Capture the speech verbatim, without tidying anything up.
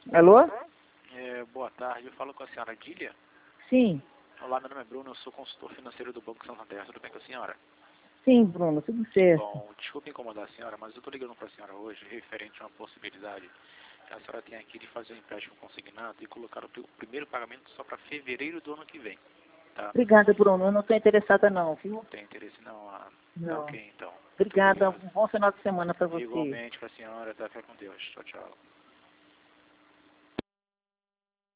Alô? É, boa tarde, eu falo com a senhora Dília. Sim. Olá, meu nome é Bruno, eu sou consultor financeiro do Banco Santander, tudo bem com a senhora? Sim, Bruno, tudo certo. Bom, desculpe incomodar a senhora, mas eu estou ligando para a senhora hoje referente a uma possibilidade que a senhora tem aqui de fazer um empréstimo consignado e colocar o o primeiro pagamento só para fevereiro do ano que vem, tá? Obrigada, Bruno. Eu não estou interessada não, viu? Não tem interesse não? Ah, tá Não. ok então. Muito Obrigada. obrigado. Um bom final de semana para você. Igualmente para a senhora, tá? Fica com Deus. Tchau, tchau.